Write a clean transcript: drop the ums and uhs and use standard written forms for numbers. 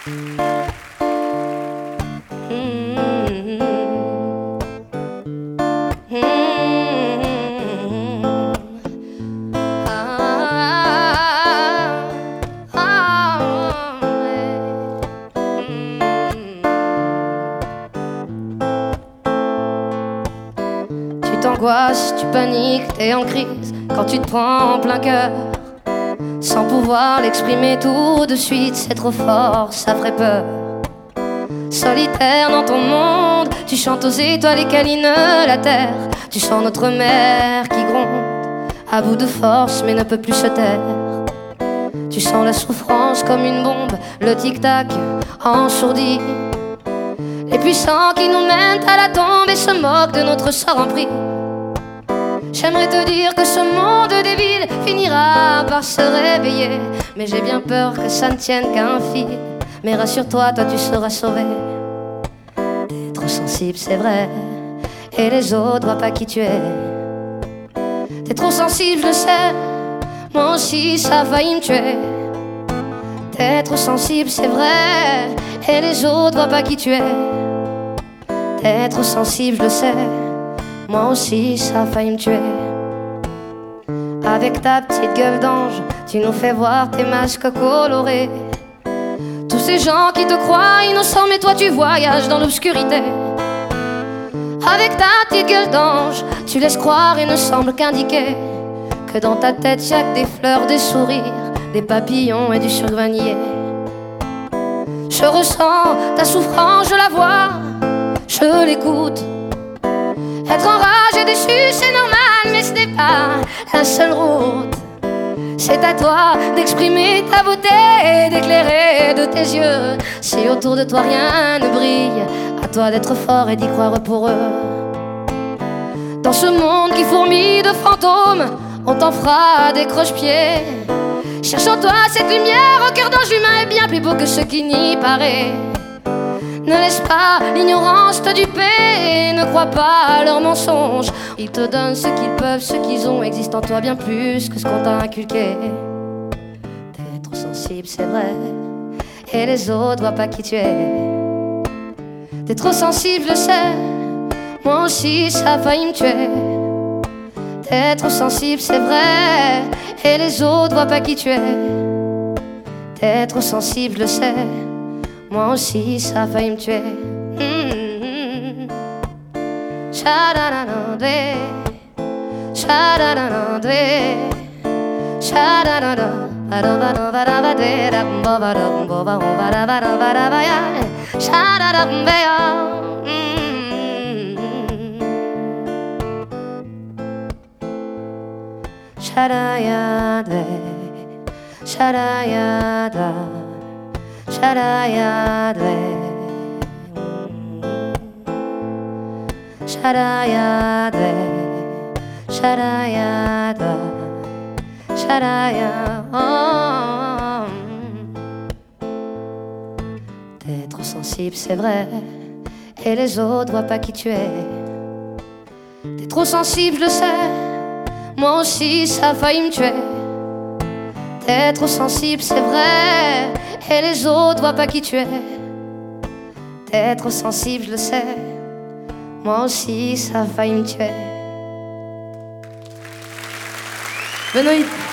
Tu t'angoisses, tu paniques, t'es en crise quand tu te prends en plein cœur. Sans pouvoir l'exprimer tout de suite, c'est trop fort, ça ferait peur. Solitaire dans ton monde, tu chantes aux étoiles et câlines la terre. Tu sens notre mère qui gronde, à bout de force mais ne peut plus se taire. Tu sens la souffrance comme une bombe, le tic-tac ensourdi. Les puissants qui nous mènent à la tombe et se moquent de notre sort en prix. J'aimerais te dire que ce monde des villes finira par se réveiller, mais j'ai bien peur que ça ne tienne qu'à un fil. Mais rassure-toi, toi tu seras sauvé. T'es trop sensible, c'est vrai, et les autres voient pas qui tu es. T'es trop sensible, je le sais, moi aussi ça a failli me tuer. T'es trop sensible, c'est vrai, et les autres voient pas qui tu es. T'es trop sensible, je le sais, moi aussi ça a failli me tuer. Avec ta petite gueule d'ange, tu nous fais voir tes masques colorés. Tous ces gens qui te croient innocents, mais toi tu voyages dans l'obscurité. Avec ta petite gueule d'ange, tu laisses croire et ne semble qu'indiquer que dans ta tête y'a que des fleurs, des sourires, des papillons et du sucre vanillé. Je ressens ta souffrance, je la vois, je l'écoute. Être enragé, déçu, c'est normal, mais ce n'est pas la seule route. C'est à toi d'exprimer ta beauté et d'éclairer de tes yeux. Si autour de toi rien ne brille, à toi d'être fort et d'y croire pour eux. Dans ce monde qui fourmille de fantômes, on t'en fera des croche-pieds. Cherche en toi cette lumière au cœur d'ange humain est bien plus beau que ce qui n'y paraît. Ne laisse pas l'ignorance te duper, ne crois pas à leurs mensonges. Ils te donnent ce qu'ils peuvent, ce qu'ils ont existe en toi bien plus que ce qu'on t'a inculqué. T'es trop sensible, c'est vrai, et les autres voient pas qui tu es. T'es trop sensible, je sais, moi aussi ça a failli me tuer. T'es trop sensible, c'est vrai, et les autres voient pas qui tu es. T'es trop sensible, je sais, moi aussi ça a failli me tuer. Sha-da-da-da-dé, sha-da-da-da-dé, sha-da-da-da, Shadayada, shadayada, shadayada, shadayada, shadayada, shadayada. T'es trop sensible, c'est vrai, et les autres voient pas qui tu es. T'es trop sensible, je le sais, moi aussi ça a failli me tuer. T'es trop sensible, c'est vrai, et les autres voient pas qui tu es. T'es trop sensible, je le sais, moi aussi ça a failli me tuer. Benoît.